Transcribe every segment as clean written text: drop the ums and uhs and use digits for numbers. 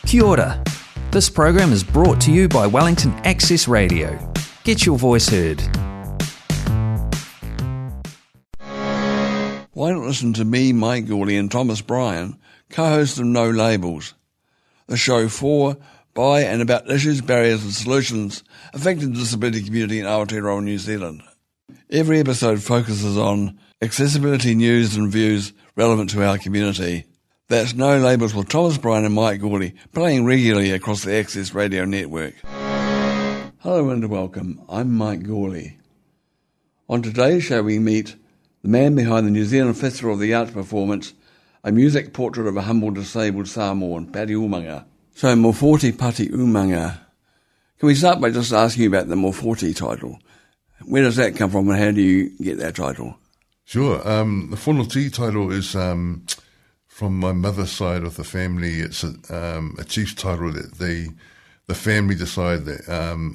Kia ora. This program is brought to you by Wellington Access Radio. Get your voice heard. Why not listen to me, Mike Gourley and Thomas Bryan, co-hosts of No Labels, the show for, by and about issues, barriers and solutions affecting the disability community in Aotearoa, New Zealand. Every episode focuses on accessibility news and views relevant to our community. That's No Labels with Thomas Bryan and Mike Gourley, playing regularly across the Access Radio network. Hello and welcome, I'm Mike Gourley. On today's show we meet the man behind the New Zealand Festival of the Arts performance, a music portrait of a humble disabled Samoan, Pari Umanga. So Moforti Pati Umanga. Can we start by just asking you about the Moforti title? Where does that come from and how do you get that title? Sure. The Whanoti title is from my mother's side of the family. It's a chief's title that the family decide that,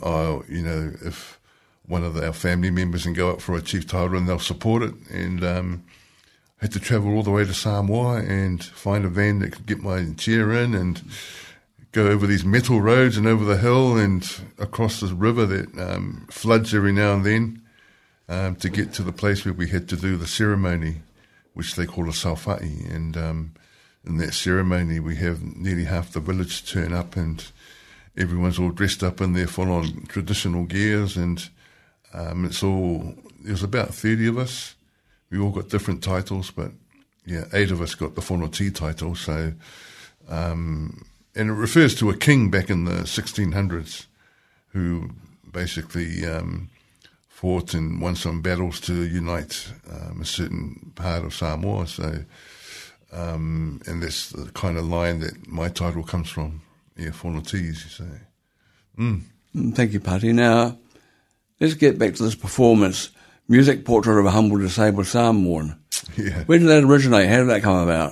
if one of our family members can go up for a chief title and they'll support it. And had to travel all the way to Samoa and find a van that could get my chair in and go over these metal roads and over the hill and across this river that floods every now and then to get to the place where we had to do the ceremony, which they call a saufa'i. And in that ceremony, we have nearly half the village turn up and everyone's all dressed up in their full-on traditional gears. And there's about 30 of us. We all got different titles, but 8 of us got the Whanoti title. So, and it refers to a king back in the 1600s who basically fought and won some battles to unite a certain part of Samoa. So, and that's the kind of line that my title comes from. Whanoti, as you say. Thank you, Pati. Now, let's get back to this performance, Music Portrait of a Humble Disabled Samoan. Yeah. Where did that originate? How did that come about?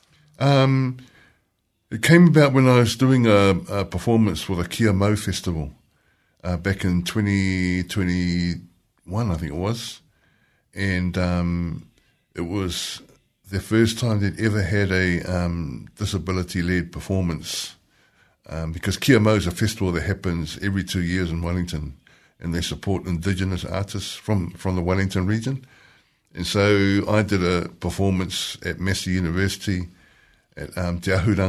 It came about when I was doing a performance for the Kia Mau Festival back in 2021, I think it was. And it was the first time they'd ever had a disability-led performance because Kia Mau is a festival that happens every 2 years in Wellington, and they support Indigenous artists from the Wellington region. And so I did a performance at Massey University at Te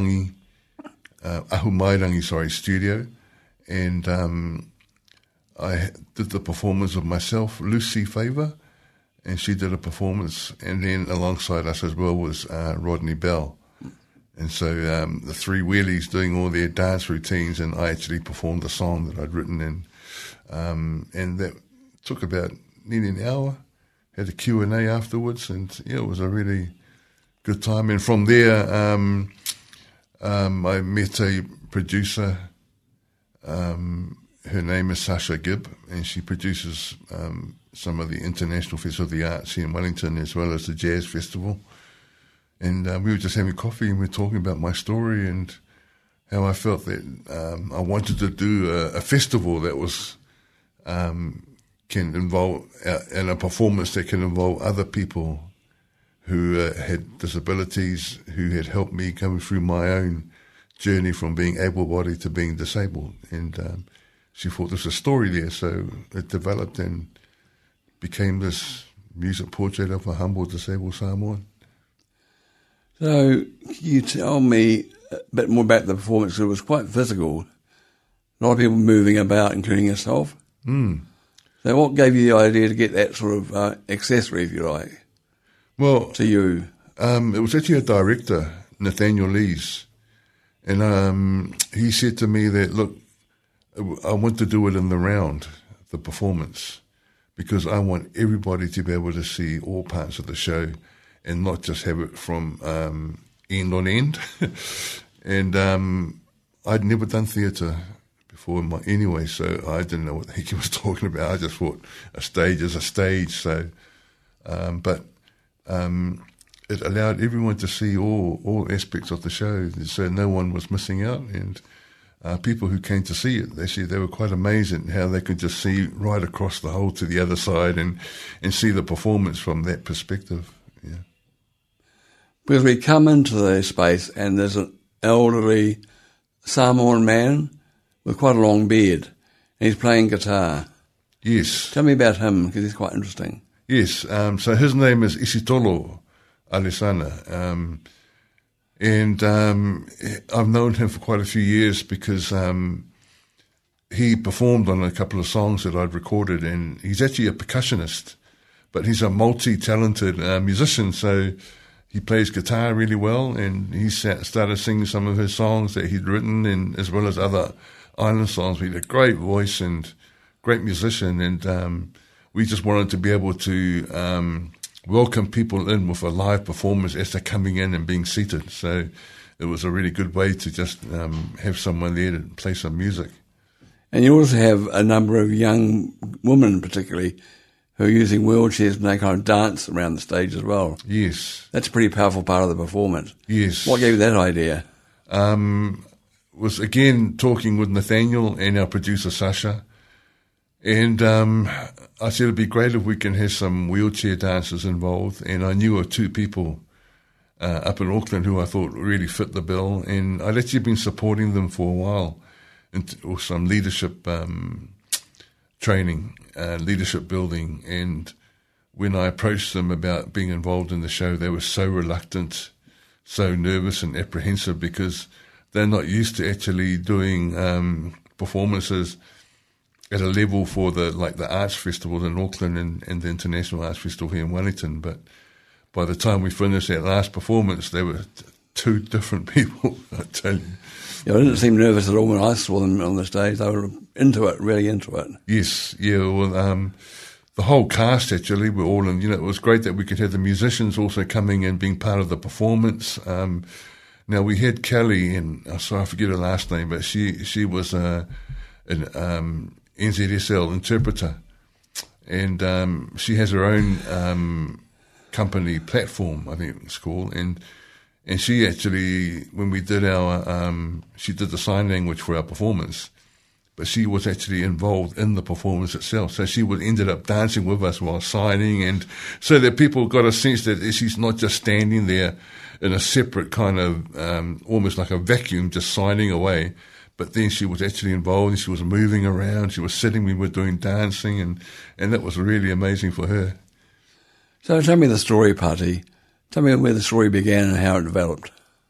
Ahumairangi studio, and I did the performance of myself, Lucy Favour, and she did a performance, and then alongside us as well was Rodney Bell. And so the three wheelies doing all their dance routines, and I actually performed the song that I'd written in. And that took about nearly an hour, had a Q&A afterwards, and it was a really good time. And from there, I met a producer, her name is Sasha Gibb, and she produces some of the International Festival of the Arts here in Wellington as well as the Jazz Festival. And we were just having coffee and we were talking about my story and how I felt that I wanted to do a festival that was can involve and a performance that can involve other people who had disabilities, who had helped me coming through my own journey from being able-bodied to being disabled. And she thought there was a story there, so it developed and became this music portrait of a humble disabled Samoan. So can you tell me a bit more about the performance? It was quite physical. A lot of people moving about, including yourself. So what gave you the idea to get that sort of accessory, if you like, to you? It was actually a director, Nathaniel Lees, and he said to me that, look, I want to do it in the round, the performance, because I want everybody to be able to see all parts of the show and not just have it from end on end. And I'd never done theatre before anyway, so I didn't know what the heck he was talking about. I just thought a stage is a stage. So, but it allowed everyone to see all aspects of the show, so no one was missing out. And people who came to see it, they were quite amazed at how they could just see right across the whole to the other side and see the performance from that perspective. Yeah. Because we come into the space and there's an elderly Samoan man with quite a long beard. And he's playing guitar. Yes. Tell me about him, because he's quite interesting. Yes. So his name is Isitolo Alesana. And I've known him for quite a few years because he performed on a couple of songs that I'd recorded, and he's actually a percussionist, but he's a multi-talented musician, so he plays guitar really well, and he started singing some of his songs that he'd written, and as well as other island songs. He had a great voice and great musician, and we just wanted to be able to welcome people in with a live performance as they're coming in and being seated. So it was a really good way to just have someone there to play some music. And you also have a number of young women, particularly, who are using wheelchairs, and they kind of dance around the stage as well. Yes. That's a pretty powerful part of the performance. Yes. What gave you that idea? Was again talking with Nathaniel and our producer Sasha, and I said it'd be great if we can have some wheelchair dancers involved. And I knew of two people up in Auckland who I thought really fit the bill, and I'd actually been supporting them for a while, or some leadership training, leadership building. And when I approached them about being involved in the show, they were so reluctant, so nervous and apprehensive, because they're not used to actually doing performances at a level for the arts festivals in Auckland and the International Arts Festival here in Wellington. But by the time we finished that last performance, they were two different people, I tell you. Yeah, I didn't seem nervous at all when I saw them on the stage. They were into it, really into it. Yes, yeah. Well, the whole cast actually were all in. It was great that we could have the musicians also coming and being part of the performance. Now we had Kelly, and sorry I forget her last name, but she was an NZSL interpreter, and she has her own company platform, I think it's called, and she actually, when we did she did the sign language for our performance, but she was actually involved in the performance itself. So she ended up dancing with us while signing, and so that people got a sense that she's not just standing there in a separate kind of, almost like a vacuum, just signing away, but then she was actually involved, and she was moving around, she was sitting, we were doing dancing, and that was really amazing for her. So tell me the story, Pati. Tell me where the story began and how it developed.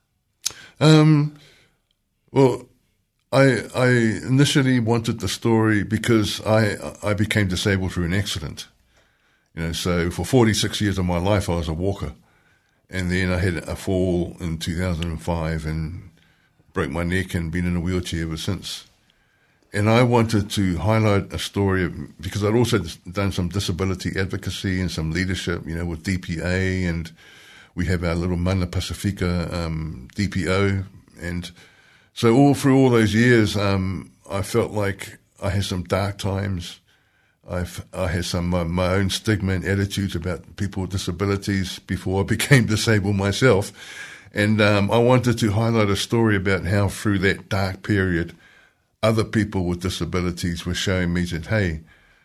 Well, I initially wanted the story because I became disabled through an accident. So for 46 years of my life, I was a walker. And then I had a fall in 2005 and broke my neck and been in a wheelchair ever since. And I wanted to highlight a story because I'd also done some disability advocacy and some leadership, with DPA, and we have our little Mana Pacifica DPO. And so through all those years, I felt like I had some dark times. I had some my own stigma and attitudes about people with disabilities before I became disabled myself. And I wanted to highlight a story about how through that dark period, other people with disabilities were showing me that, hey,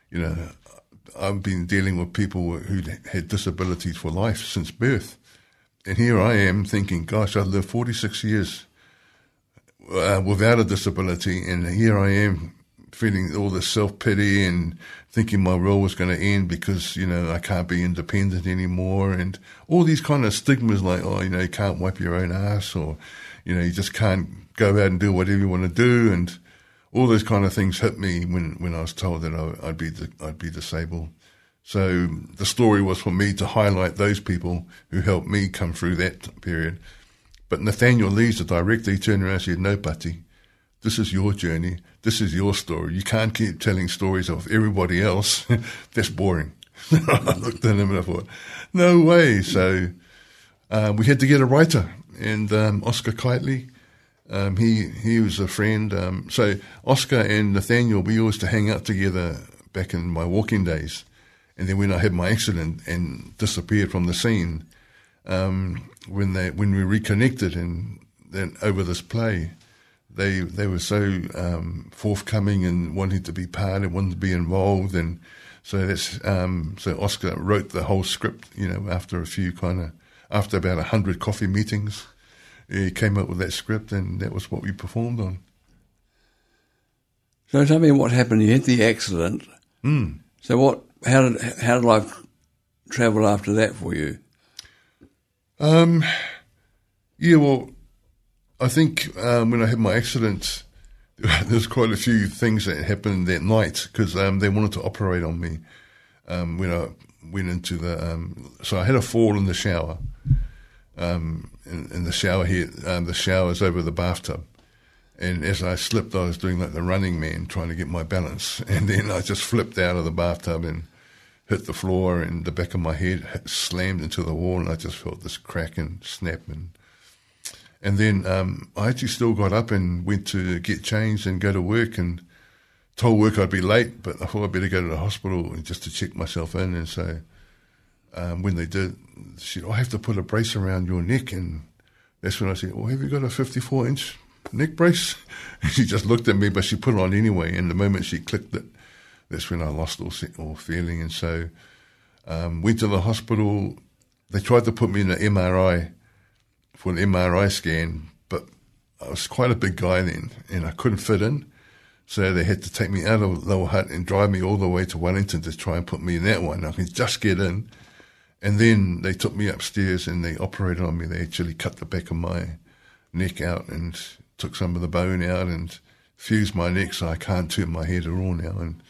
I've been dealing with people who had disabilities for life since birth. And here I am thinking, gosh, I've lived 46 years without a disability, and here I am feeling all this self-pity and thinking my world was going to end because, I can't be independent anymore, and all these kind of stigmas like, you can't wipe your own ass, or, you just can't go out and do whatever you want to do, and all those kind of things hit me when I was told that I'd be disabled. So the story was for me to highlight those people who helped me come through that period. But Nathaniel Lees, the director, he turned around and said, "No, Pati, this is your journey. This is your story. You can't keep telling stories of everybody else. That's boring." I looked at him and I thought, no way. So we had to get a writer, and Oscar Kitely, he was a friend. So Oscar and Nathaniel, we used to hang out together back in my walking days. And then when I had my accident and disappeared from the scene, when we reconnected and then over this play, they were so forthcoming and wanting to be part and wanting to be involved, and so that's so Oscar wrote the whole script, after about 100 coffee meetings, he came up with that script, and that was what we performed on. So tell me what happened. You had the accident. So how did life travel after that for you? Yeah, well, I think when I had my accident, there's quite a few things that happened that night because they wanted to operate on me when I went into the... so I had a fall in the shower. In the shower here, the shower's over the bathtub. And as I slipped, I was doing like the Running Man, trying to get my balance. And then I just flipped out of the bathtub and hit the floor, and the back of my head slammed into the wall, and I just felt this crack and snap. And then I actually still got up and went to get changed and go to work, and told work I'd be late, but I thought I'd better go to the hospital just to check myself in. And so when they did, she said, I have to put a brace around your neck. And that's when I said, well, have you got a 54-inch neck brace? And she just looked at me, but she put it on anyway. And the moment she clicked it, that's when I lost all feeling. And so went to the hospital. They tried to put me in an MRI for an MRI scan, but I was quite a big guy then, and I couldn't fit in. So they had to take me out of Lower Hutt and drive me all the way to Wellington to try and put me in that one. I could just get in. And then they took me upstairs and they operated on me. They actually cut the back of my neck out and took some of the bone out and fused my neck so I can't turn my head at all now. And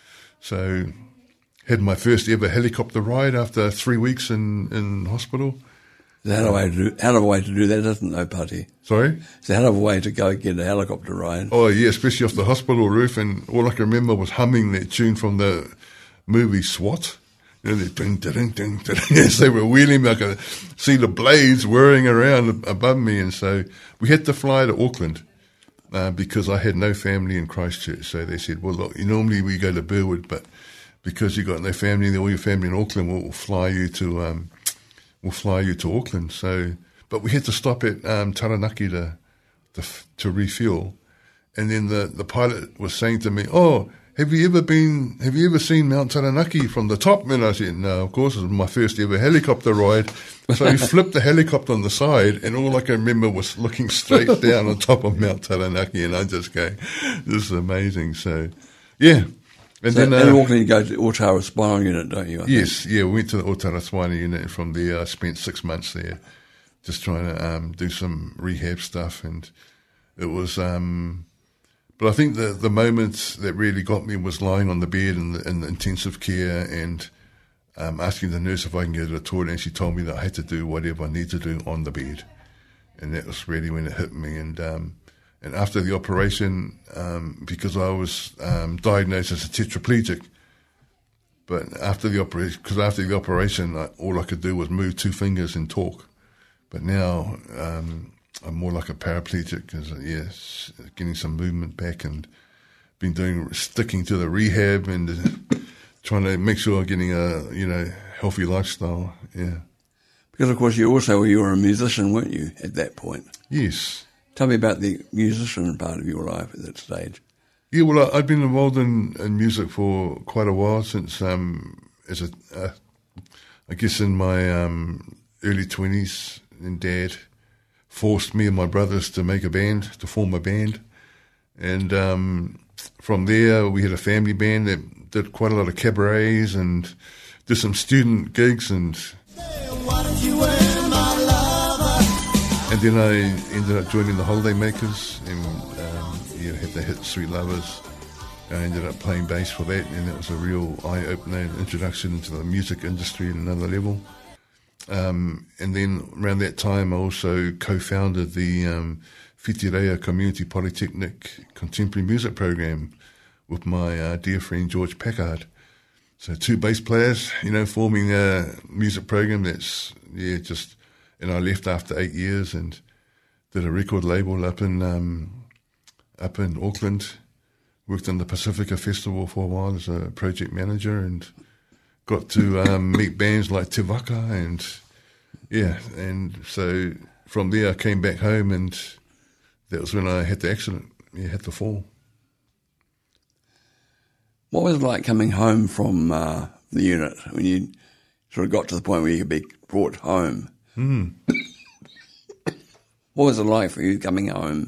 so had my first ever helicopter ride after 3 weeks in hospital. It's a hell of a way to do that, isn't it, though, Putty? Sorry? It's a hell of a way to go get a helicopter ride. Oh, yeah, especially off the hospital roof. And all I can remember was humming that tune from the movie SWAT. You know, ding, ding, ding, ding. As they were wheeling me, I could see the blades whirring around above me. And so we had to fly to Auckland because I had no family in Christchurch. So they said, well, look, normally we go to Burwood, but because you've got no family, all your family in Auckland, we'll fly you to Auckland. So, but we had to stop at Taranaki to refuel. And then the pilot was saying to me, oh, have you ever seen Mount Taranaki from the top? And I said, no, of course, it was my first ever helicopter ride. So he flipped the helicopter on the side, and all I can remember was looking straight down on top of Mount Taranaki, and I just go, this is amazing. So, yeah. And so then in Auckland, you go to Otara Spinal Unit, don't you? Yes, yeah, we went to the Otara Spinal Unit, and from there I spent 6 months there just trying to do some rehab stuff, and it was... But I think the moment that really got me was lying on the bed in the intensive care and asking the nurse if I can go to the toilet, and she told me that I had to do whatever I need to do on the bed. And that was really when it hit me. And after the operation, because I was diagnosed as a tetraplegic, but after the operation, all I could do was move 2 fingers and talk. But now... I'm more like a paraplegic because, yes, getting some movement back and sticking to the rehab and trying to make sure I'm getting a, healthy lifestyle, yeah. Because, of course, you were a musician, weren't you, at that point? Yes. Tell me about the musician part of your life at that stage. Yeah, well, I've been involved in music for quite a while since, I guess in my early 20s, and Dad forced me and my brothers to form a band. And from there, we had a family band that did quite a lot of cabarets and did some student gigs. And then I ended up joining the Holiday Makers and had the hit Sweet Lovers. I ended up playing bass for that, and that was a real eye-opener introduction into the music industry at another level. And then around that time, I also co-founded the Whitireia Community Polytechnic Contemporary Music Program with my dear friend George Packard. So 2 bass players, forming a music program that's, and I left after 8 years and did a record label up in Auckland, worked in the Pacifica Festival for a while as a project manager and got to meet bands like Te Waka and so from there I came back home, and that was when I had the accident, had the fall. What was it like coming home from the unit when you sort of got to the point where you could be brought home? What was it like for you coming home?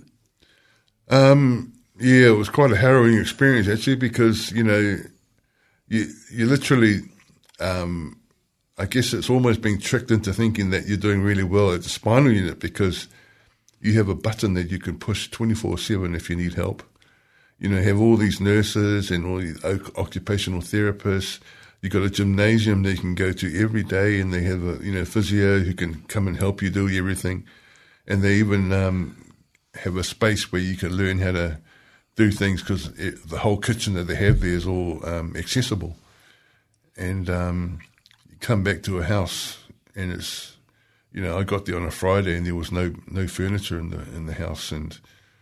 Yeah, it was quite a harrowing experience actually, because you literally, I guess it's almost being tricked into thinking that you're doing really well at the spinal unit because you have a button that you can push 24/7 if you need help. Have all these nurses and all these occupational therapists. You've got a gymnasium that you can go to every day, and they have a physio who can come and help you do everything. And they even have a space where you can learn how to do things because the whole kitchen that they have there is all accessible. And you come back to a house, and it's, I got there on a Friday, and there was no furniture in the house, and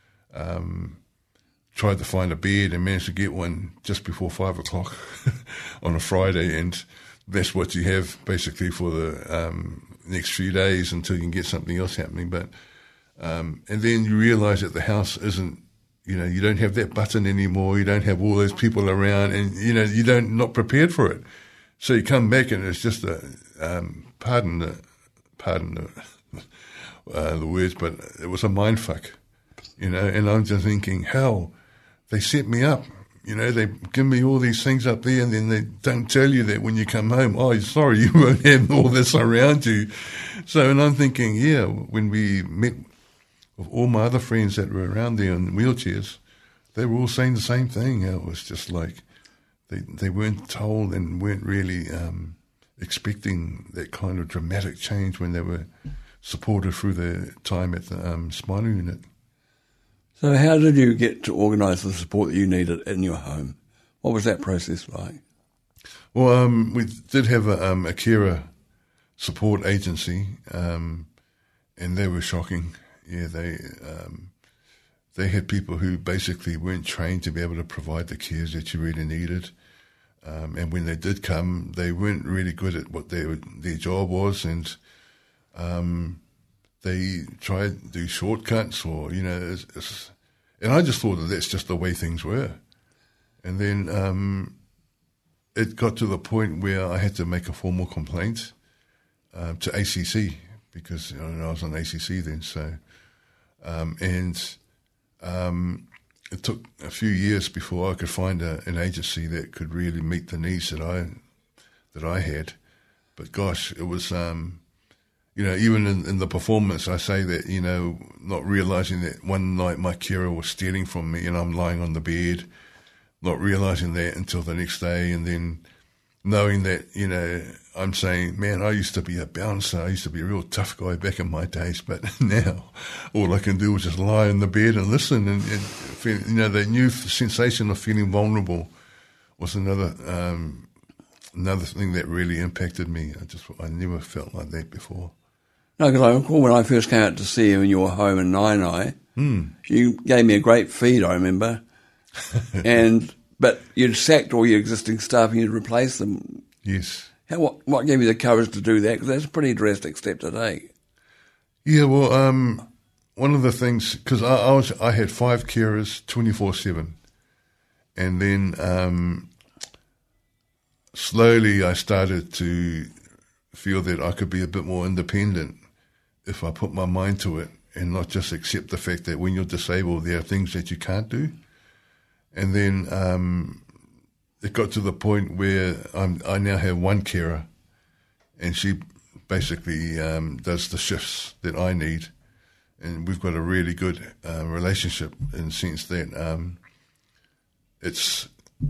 tried to find a bed and managed to get one just before 5 o'clock on a Friday, and that's what you have basically for the next few days until you can get something else happening. But and then you realise that the house isn't, you don't have that button anymore. You don't have all those people around, and you're not prepared for it. So you come back, and it's just pardon the words, but it was a mind fuck, And I'm just thinking, hell, they set me up. They give me all these things up there, and then they don't tell you that when you come home, oh, sorry, you won't have all this around you. So, and I'm thinking, yeah, when we met with all my other friends that were around there in wheelchairs, they were all saying the same thing. It was just like they weren't told and weren't really expecting that kind of dramatic change when they were supported through their time at the spinal unit. So how did you get to organise the support that you needed in your home? What was that process like? Well, we did have a carer support agency, and they were shocking. Yeah, they had people who basically weren't trained to be able to provide the cares that you really needed. And when they did come, they weren't really good at what their job was, and they tried to do shortcuts or, and I just thought that that's just the way things were. And then it got to the point where I had to make a formal complaint to ACC because I was on ACC then. So, it took a few years before I could find an agency that could really meet the needs that I had. But gosh, it was, even in the performance, I say that, not realizing that one night my carer was stealing from me and I'm lying on the bed, not realizing that until the next day, and then knowing that, I'm saying, man, I used to be a bouncer. I used to be a real tough guy back in my days, but now all I can do is just lie on the bed and listen. And feel, that new sensation of feeling vulnerable was another thing that really impacted me. I never felt like that before. No, because I recall when I first came out to see you in your home in Nainai, you gave me a great feed, I remember. But you'd sacked all your existing staff and you'd replaced them. Yes. What gave you the courage to do that? Because that's a pretty drastic step to take. Yeah, well, one of the things, because I had 5 carers 24/7, and then slowly I started to feel that I could be a bit more independent if I put my mind to it and not just accept the fact that when you're disabled there are things that you can't do. And then it got to the point where I now have one carer, and she basically does the shifts that I need, and we've got a really good relationship in the sense that it's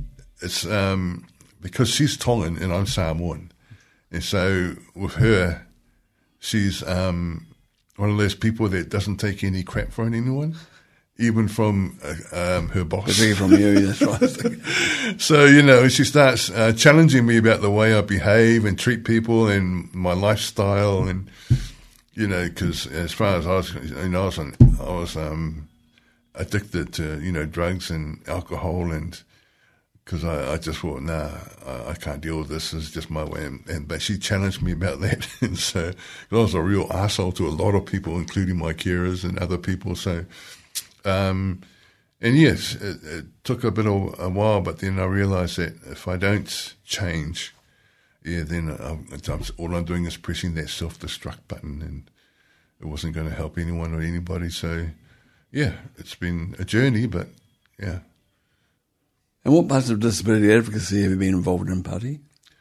because she's Tongan and I'm Samoan, and so with her, she's one of those people that doesn't take any crap from anyone. Even from her boss. Particularly from you, that's right. So, she starts challenging me about the way I behave and treat people and my lifestyle, and, because as far as I was, addicted to, drugs and alcohol, and because I just thought, nah, I can't deal with this. This is just my way. But she challenged me about that. And so I was a real arsehole to a lot of people, including my carers and other people. So, and yes, it took a a while, but then I realised that if I don't change, then all I'm doing is pressing that self-destruct button, and it wasn't going to help anyone or anybody. So, yeah, it's been a journey, but yeah. And what parts of disability advocacy have you been involved in, Pati?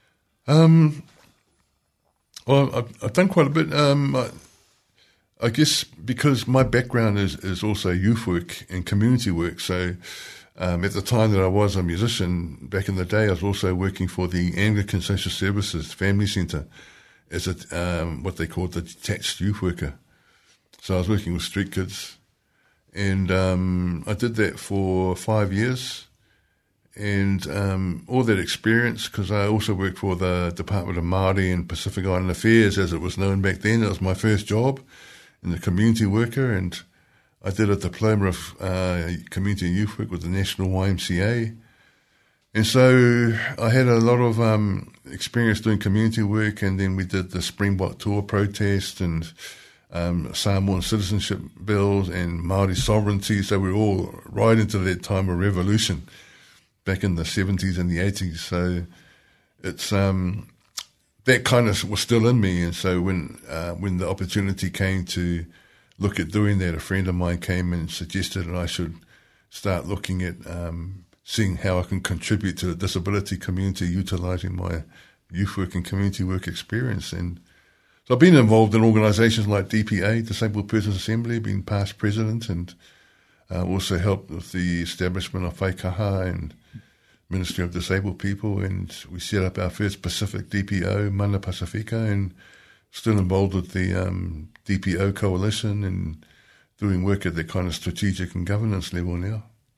Well, I've done quite a bit. I guess because my background is also youth work and community work. So at the time that I was a musician, back in the day, I was also working for the Anglican Social Services Family Centre as what they called the detached youth worker. So I was working with street kids, and I did that for 5 years. And all that experience, because I also worked for the Department of Māori and Pacific Island Affairs, as it was known back then. It was my first job in the community worker, and I did a diploma of community and youth work with the National YMCA. And so I had a lot of experience doing community work, and then we did the Springbok Tour protest and Samoan citizenship bills and Māori sovereignty. So we were all right into that time of revolution back in the 70s and the 80s. So it's that kind of was still in me. And so when the opportunity came to look at doing that, a friend of mine came and suggested that I should start looking at seeing how I can contribute to the disability community, utilising my youth work and community work experience. And so I've been involved in organisations like DPA, Disabled Persons Assembly, been past president, and also helped with the establishment of Whaikaha and Ministry of Disabled People, and we set up our first Pacific DPO, Mana Pacifica, and still involved with the DPO coalition and doing work at the kind of strategic and governance level now.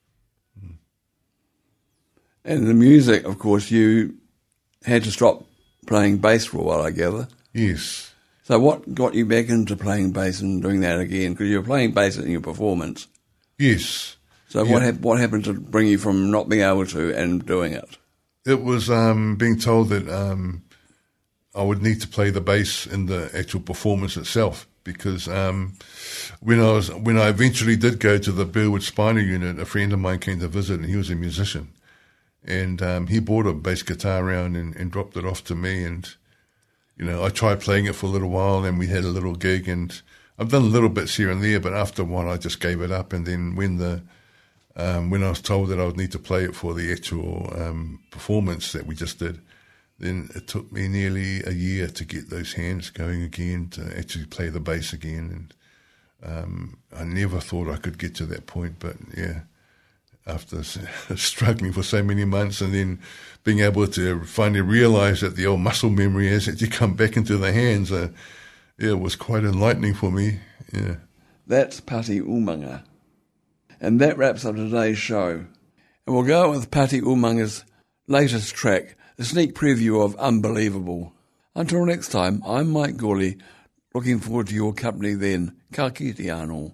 And the music, of course, you had to stop playing bass for a while, I gather. Yes. So what got you back into playing bass and doing that again? Because you were playing bass in your performance. Yes. So what happened to bring you from not being able to and doing it? It was being told that I would need to play the bass in the actual performance itself, because when I eventually did go to the Burwood Spinal Unit, a friend of mine came to visit, and he was a musician, and he bought a bass guitar around and dropped it off to me, and I tried playing it for a little while, and we had a little gig, and I've done little bits here and there, but after a while I just gave it up. And then when I was told that I would need to play it for the actual performance that we just did, then it took me nearly a year to get those hands going again, to actually play the bass again. And I never thought I could get to that point, but yeah, after struggling for so many months and then being able to finally realise that the old muscle memory has actually come back into the hands, it was quite enlightening for me. Yeah. That's Pati Umanga. And that wraps up today's show. And we'll go with Pati Umanga's latest track, a sneak preview of Unbelievable. Until next time, I'm Mike Gawley, looking forward to your company then. Ka kite anō.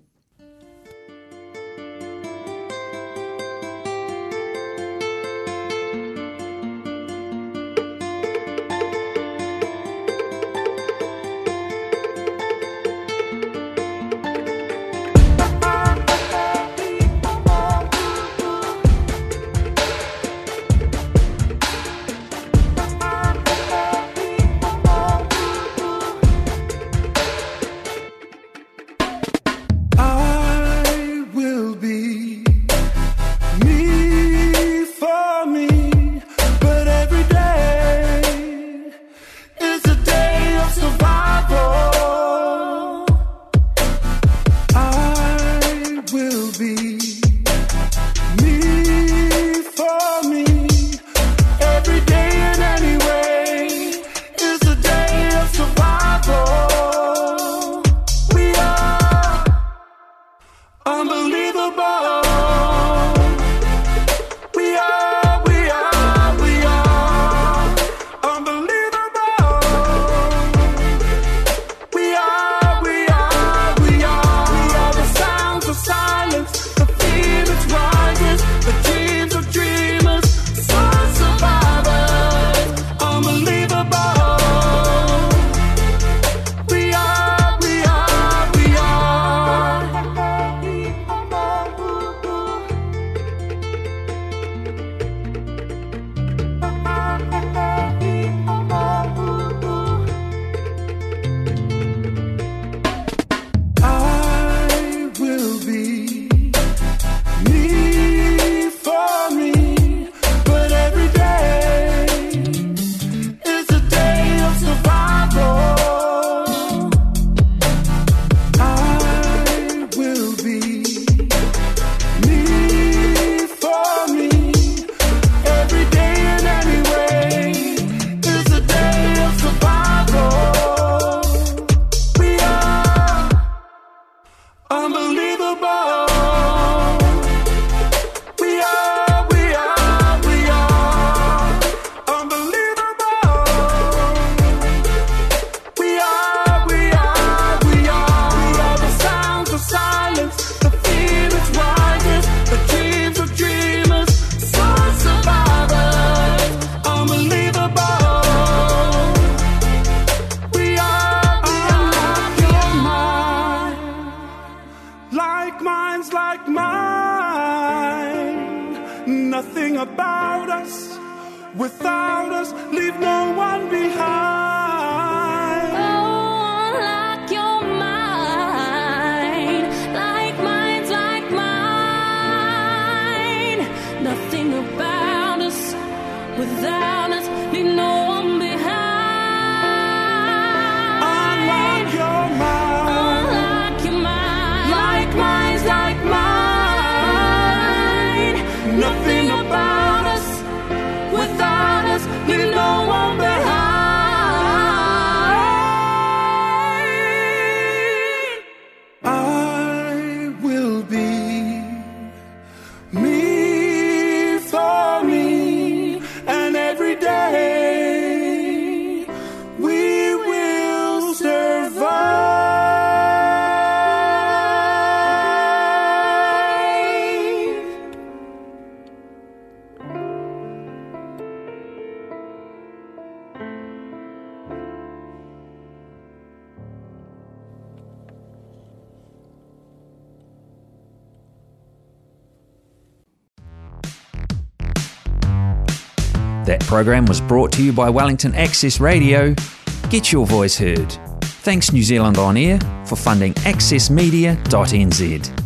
Unbelievable. Nothing about us, without us, leave no one behind. Oh, like your mind, like minds like mine. Nothing about us, without us, leave no one behind. Unlike your mind, unlike your mind, like minds like mine. Nothing about us, without us, leave no one behind. I will be me for me, and every day we will survive. That program was brought to you by Wellington Access Radio. Get your voice heard. Thanks New Zealand On Air for funding accessmedia.nz.